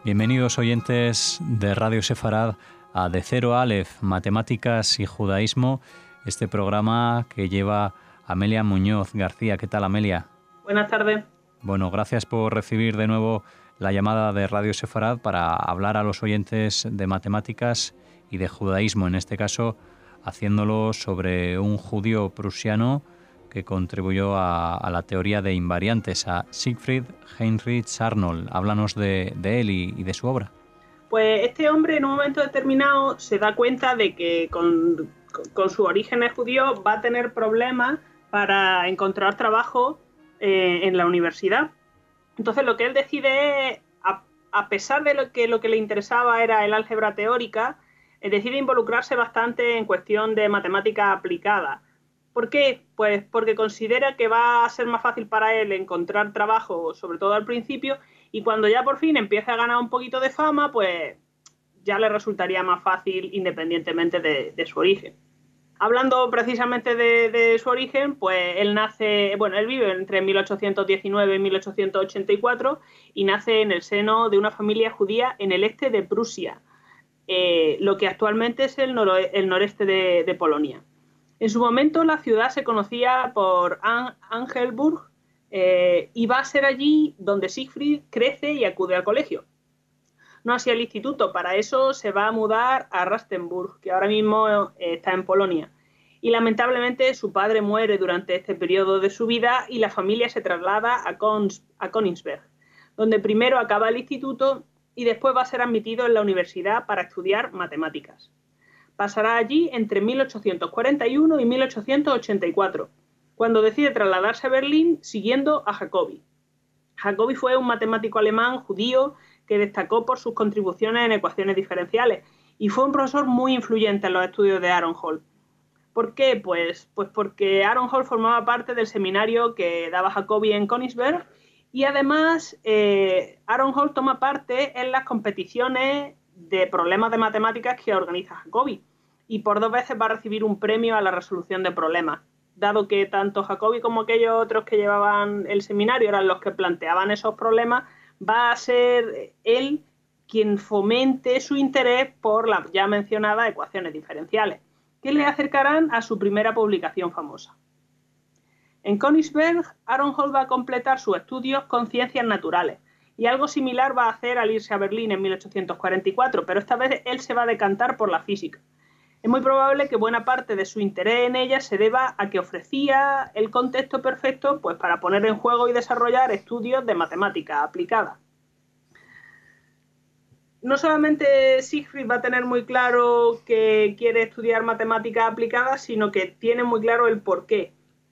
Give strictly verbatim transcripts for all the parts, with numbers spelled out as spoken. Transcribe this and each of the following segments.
Bienvenidos oyentes de Radio Sefarad a De Cero a Aleph, Matemáticas y Judaísmo, este programa que lleva Amelia Muñoz García. ¿Qué tal, Amelia? Buenas tardes. Bueno, gracias por recibir de nuevo la llamada de Radio Sefarad para hablar a los oyentes de matemáticas y de judaísmo, en este caso haciéndolo sobre un judío prusiano que contribuyó a, a la teoría de invariantes, a Siegfried Heinrich Arnold. Háblanos de, de él y, y de su obra. Pues este hombre en un momento determinado se da cuenta de que con, con sus orígenes judíos va a tener problemas para encontrar trabajo eh, en la universidad. Entonces lo que él decide es, a, a pesar de lo que, lo que le interesaba era el álgebra teórica, eh, decide involucrarse bastante en cuestión de matemática aplicada. ¿Por qué? Pues porque considera que va a ser más fácil para él encontrar trabajo, sobre todo al principio, y cuando ya por fin empiece a ganar un poquito de fama, pues ya le resultaría más fácil independientemente de, de su origen. Hablando precisamente de, de su origen, pues él nace, bueno, él vive entre mil ochocientos diecinueve y mil ochocientos ochenta y cuatro y nace en el seno de una familia judía en el este de Prusia, eh, lo que actualmente es el, noro, el noreste de, de Polonia. En su momento la ciudad se conocía por Angelburg eh, y va a ser allí donde Siegfried crece y acude al colegio. No así al instituto, para eso se va a mudar a Rastenburg, que ahora mismo eh, está en Polonia. Y lamentablemente su padre muere durante este periodo de su vida y la familia se traslada a, Kons, a Königsberg, donde primero acaba el instituto y después va a ser admitido en la universidad para estudiar matemáticas. Pasará allí entre mil ochocientos cuarenta y uno y mil ochocientos ochenta y cuatro, cuando decide trasladarse a Berlín siguiendo a Jacobi. Jacobi fue un matemático alemán judío que destacó por sus contribuciones en ecuaciones diferenciales y fue un profesor muy influyente en los estudios de Aaron Hall. ¿Por qué? Pues, pues porque Aaron Hall formaba parte del seminario que daba Jacobi en Königsberg y además eh, Aaron Hall toma parte en las competiciones de problemas de matemáticas que organiza Jacobi y por dos veces va a recibir un premio a la resolución de problemas, dado que tanto Jacobi como aquellos otros que llevaban el seminario eran los que planteaban esos problemas, va a ser él quien fomente su interés por las ya mencionadas ecuaciones diferenciales, que le acercarán a su primera publicación famosa. En Königsberg, Aaron Hall va a completar sus estudios con ciencias naturales, y algo similar va a hacer al irse a Berlín en mil ochocientos cuarenta y cuatro, pero esta vez él se va a decantar por la física. Es muy probable que buena parte de su interés en ella se deba a que ofrecía el contexto perfecto pues, para poner en juego y desarrollar estudios de matemática aplicada. No solamente Siegfried va a tener muy claro que quiere estudiar matemática aplicada, sino que tiene muy claro el porqué.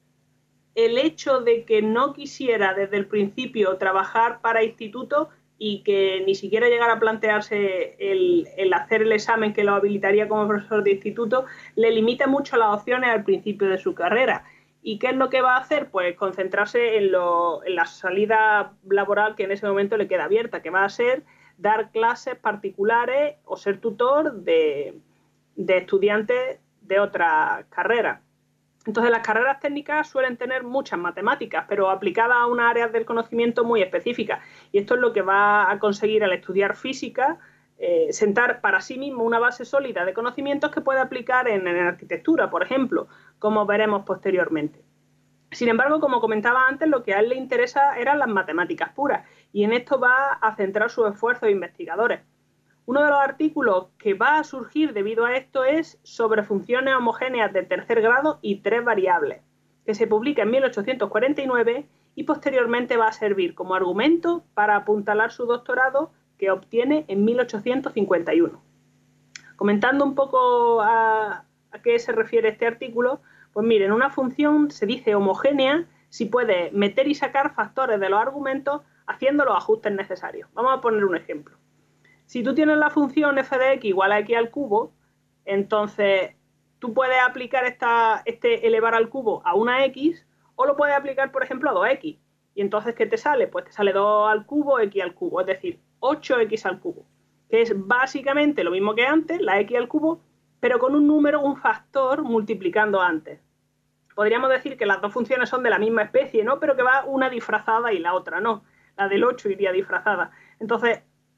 El hecho de que no quisiera desde el principio trabajar para instituto y que ni siquiera llegara a plantearse el, el hacer el examen que lo habilitaría como profesor de instituto, le limita mucho las opciones al principio de su carrera. ¿Y qué es lo que va a hacer? Pues concentrarse en, lo, en la salida laboral que en ese momento le queda abierta, que va a ser dar clases particulares o ser tutor de, de estudiantes de otras carreras. Entonces las carreras técnicas suelen tener muchas matemáticas, pero aplicadas a unas áreas del conocimiento muy específicas. Y esto es lo que va a conseguir al estudiar física, eh, sentar para sí mismo una base sólida de conocimientos que puede aplicar en, en arquitectura, por ejemplo, como veremos posteriormente. Sin embargo, como comentaba antes, lo que a él le interesa eran las matemáticas puras, y en esto va a centrar sus esfuerzos investigadores. Uno de los artículos que va a surgir debido a esto es sobre funciones homogéneas de tercer grado y tres variables, que se publica en mil ochocientos cuarenta y nueve y posteriormente va a servir como argumento para apuntalar su doctorado que obtiene en mil ochocientos cincuenta y uno. Comentando un poco a, a qué se refiere este artículo, pues miren, una función se dice homogénea si puede meter y sacar factores de los argumentos haciendo los ajustes necesarios. Vamos a poner un ejemplo. Si tú tienes la función f de x igual a x al cubo, entonces tú puedes aplicar esta, este elevar al cubo a una x o lo puedes aplicar, por ejemplo, a dos x. Y entonces, ¿qué te sale? Pues te sale dos al cubo, x al cubo, es decir, ocho x al cubo, que es básicamente lo mismo que antes, la x al cubo, pero con un número, un factor multiplicando antes. Podríamos decir que las dos funciones son de la misma especie, ¿no? Pero que va una disfrazada y la otra no. La del ocho iría disfrazada. Entonces,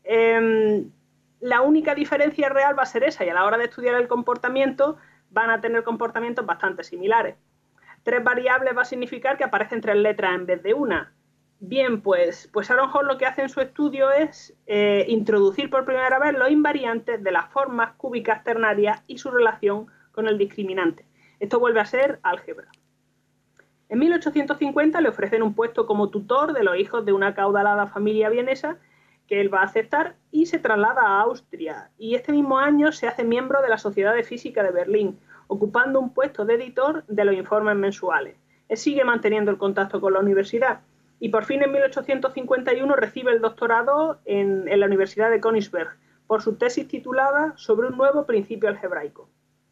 eh, la única diferencia real va a ser esa, y a la hora de estudiar el comportamiento van a tener comportamientos bastante similares. Tres variables va a significar que aparecen tres letras en vez de una. Bien, pues, pues Aaron Hall lo que hace en su estudio es eh, introducir por primera vez los invariantes de las formas cúbicas ternarias y su relación con el discriminante. Esto vuelve a ser álgebra. En mil ochocientos cincuenta le ofrecen un puesto como tutor de los hijos de una acaudalada familia vienesa que él va a aceptar y se traslada a Austria. Y este mismo año se hace miembro de la Sociedad de Física de Berlín, ocupando un puesto de editor de los informes mensuales. Él sigue manteniendo el contacto con la universidad y por fin en mil ochocientos cincuenta y uno recibe el doctorado en, en la Universidad de Königsberg por su tesis titulada Sobre un nuevo principio algebraico,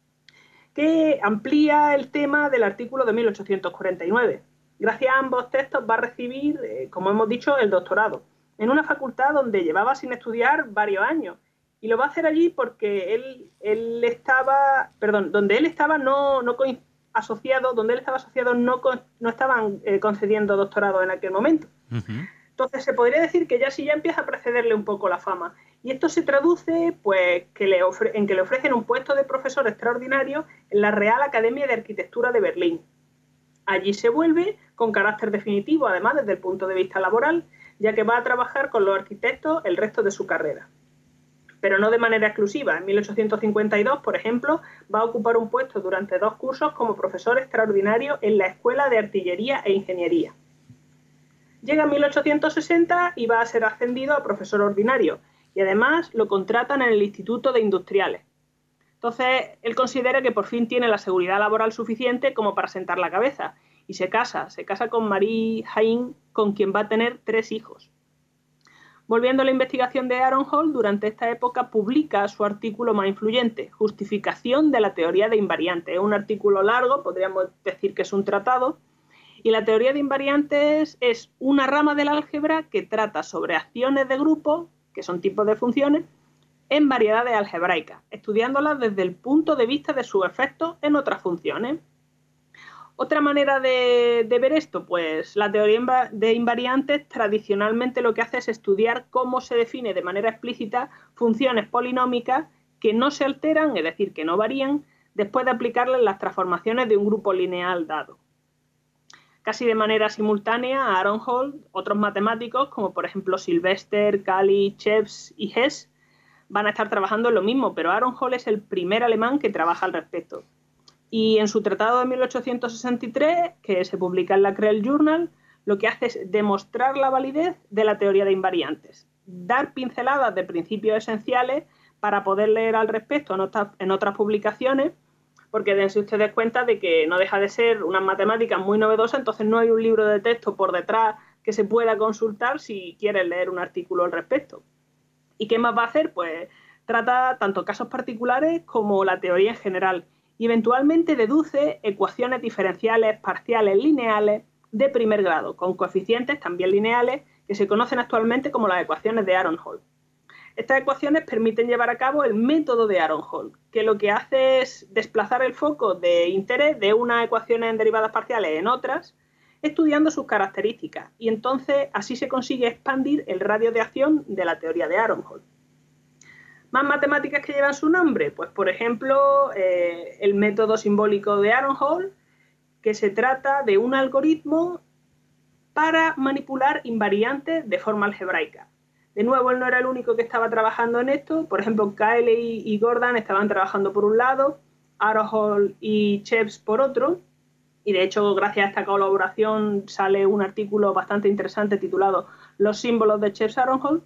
que amplía el tema del artículo de mil ochocientos cuarenta y nueve. Gracias a ambos textos va a recibir, eh, como hemos dicho, el doctorado, en una facultad donde llevaba sin estudiar varios años. Y lo va a hacer allí porque él, él estaba, perdón, donde él estaba no, no asociado, donde él estaba asociado no, no estaban eh, concediendo doctorado en aquel momento. Uh-huh. Entonces se podría decir que ya sí ya empieza a precederle un poco la fama. Y esto se traduce pues, que le ofre, en que le ofrecen un puesto de profesor extraordinario en la Real Academia de Arquitectura de Berlín. Allí se vuelve con carácter definitivo, además desde el punto de vista laboral, ya que va a trabajar con los arquitectos el resto de su carrera. Pero no de manera exclusiva. En mil ochocientos cincuenta y dos, por ejemplo, va a ocupar un puesto durante dos cursos como profesor extraordinario en la Escuela de Artillería e Ingeniería. Llega en mil ochocientos sesenta y va a ser ascendido a profesor ordinario, y además lo contratan en el Instituto de Industriales. Entonces, él considera que por fin tiene la seguridad laboral suficiente como para sentar la cabeza, y se casa, se casa con Marie Hain, con quien va a tener tres hijos. Volviendo a la investigación de Aaron Hall, durante esta época publica su artículo más influyente, Justificación de la teoría de invariantes. Es un artículo largo, podríamos decir que es un tratado, y la teoría de invariantes es una rama del álgebra que trata sobre acciones de grupo, que son tipos de funciones, en variedades algebraicas, estudiándolas desde el punto de vista de sus efectos en otras funciones. Otra manera de, de ver esto, pues la teoría de invariantes tradicionalmente lo que hace es estudiar cómo se define de manera explícita funciones polinómicas que no se alteran, es decir, que no varían, después de aplicarles las transformaciones de un grupo lineal dado. Casi de manera simultánea a Aaron Hall, otros matemáticos, como por ejemplo Sylvester, Cayley, Chebs y Hess, van a estar trabajando en lo mismo, pero Aaron Hall es el primer alemán que trabaja al respecto. Y en su tratado de mil ochocientos sesenta y tres, que se publica en la Creel Journal, lo que hace es demostrar la validez de la teoría de invariantes, dar pinceladas de principios esenciales para poder leer al respecto en otras, en otras publicaciones, porque dense ustedes cuenta de que no deja de ser una matemática muy novedosa, entonces no hay un libro de texto por detrás que se pueda consultar si quieren leer un artículo al respecto. ¿Y qué más va a hacer? Pues trata tanto casos particulares como la teoría en general, y eventualmente deduce ecuaciones diferenciales parciales lineales de primer grado, con coeficientes también lineales, que se conocen actualmente como las ecuaciones de Aaron Hall. Estas ecuaciones permiten llevar a cabo el método de Aaron Hall, que lo que hace es desplazar el foco de interés de unas ecuaciones en derivadas parciales en otras, estudiando sus características, y entonces así se consigue expandir el radio de acción de la teoría de Aaron Hall. ¿Más matemáticas que llevan su nombre? Pues, por ejemplo, eh, el método simbólico de Aaron Hall, que se trata de un algoritmo para manipular invariantes de forma algebraica. De nuevo, él no era el único que estaba trabajando en esto. Por ejemplo, Cayley y Gordon estaban trabajando por un lado, Aaron Hall y Chebs por otro, y de hecho, gracias a esta colaboración sale un artículo bastante interesante titulado Los símbolos de Chebs-Aaron Hall.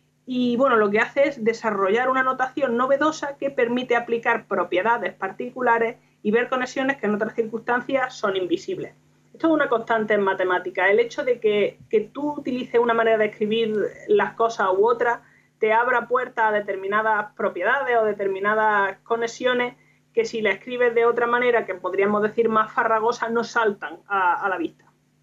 Y bueno, lo que hace es desarrollar una notación novedosa que permite aplicar propiedades particulares y ver conexiones que en otras circunstancias son invisibles. Esto es una constante en matemática. El hecho de que, que tú utilices una manera de escribir las cosas u otra te abra puertas a determinadas propiedades o determinadas conexiones que si la escribes de otra manera, que podríamos decir más farragosa, no saltan a, a la vista.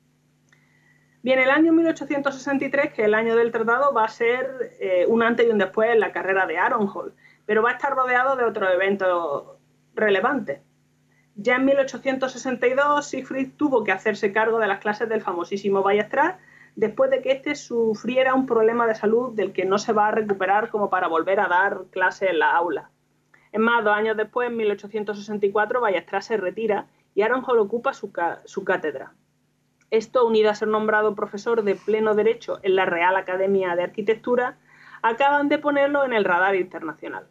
Bien, el año mil ochocientos sesenta y tres, que es el año del tratado, va a ser eh, un antes y un después en la carrera de Aaron Hall, pero va a estar rodeado de otros eventos relevantes. Ya en mil ochocientos sesenta y dos, Siegfried tuvo que hacerse cargo de las clases del famosísimo Weierstrass, después de que éste sufriera un problema de salud del que no se va a recuperar como para volver a dar clases en la aula. Es más, dos años después, en mil ochocientos sesenta y cuatro, Weierstrass se retira y Aronhol ocupa su, su cátedra. Esto, unido a ser nombrado profesor de pleno derecho en la Real Academia de Arquitectura, acaban de ponerlo en el radar internacional.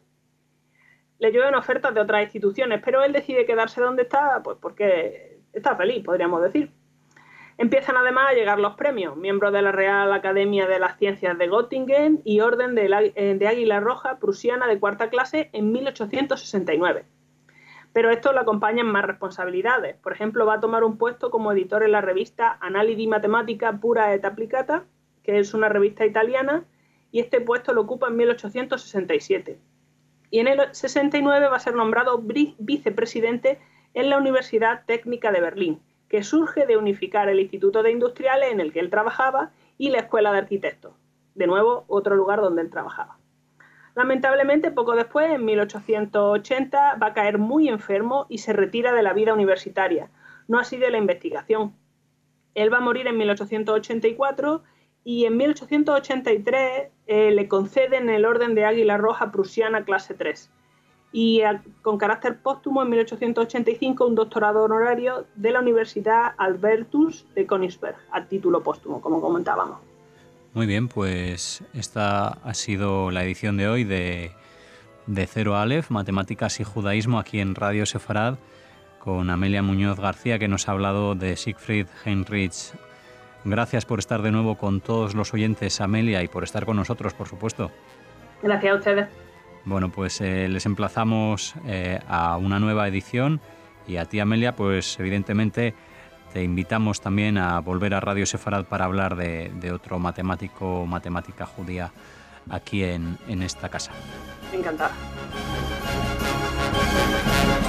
Le llueven ofertas de otras instituciones, pero él decide quedarse donde está, pues porque está feliz, podríamos decir. Empiezan además a llegar los premios, miembro de la Real Academia de las Ciencias de Göttingen y Orden de, la, de Águila Roja Prusiana de cuarta clase en mil ochocientos sesenta y nueve. Pero esto le acompañan más responsabilidades. Por ejemplo, va a tomar un puesto como editor en la revista Analisi Matematica Pura et Applicata, que es una revista italiana, y este puesto lo ocupa en mil ochocientos sesenta y siete. Y en el sesenta y nueve va a ser nombrado vicepresidente en la Universidad Técnica de Berlín, que surge de unificar el Instituto de Industriales en el que él trabajaba y la Escuela de Arquitectos, de nuevo otro lugar donde él trabajaba. Lamentablemente, poco después, en mil ochocientos ochenta, va a caer muy enfermo y se retira de la vida universitaria, no así de la investigación. Él va a morir en mil ochocientos ochenta y cuatro y en mil ochocientos ochenta y tres eh, le conceden el Orden de Águila Roja Prusiana clase tres. Y a, con carácter póstumo en mil ochocientos ochenta y cinco un doctorado honorario de la Universidad Albertus de Königsberg, a título póstumo, como comentábamos. Muy bien, pues esta ha sido la edición de hoy de, de Cero Aleph, Matemáticas y Judaísmo, aquí en Radio Sefarad, con Amelia Muñoz García, que nos ha hablado de Siegfried Heinrich. Gracias por estar de nuevo con todos los oyentes, Amelia, y por estar con nosotros, por supuesto. Gracias a ustedes. Bueno, pues eh, les emplazamos eh, a una nueva edición y a ti, Amelia, pues evidentemente te invitamos también a volver a Radio Sefarad para hablar de, de otro matemático o matemática judía aquí en, en esta casa. Encantada.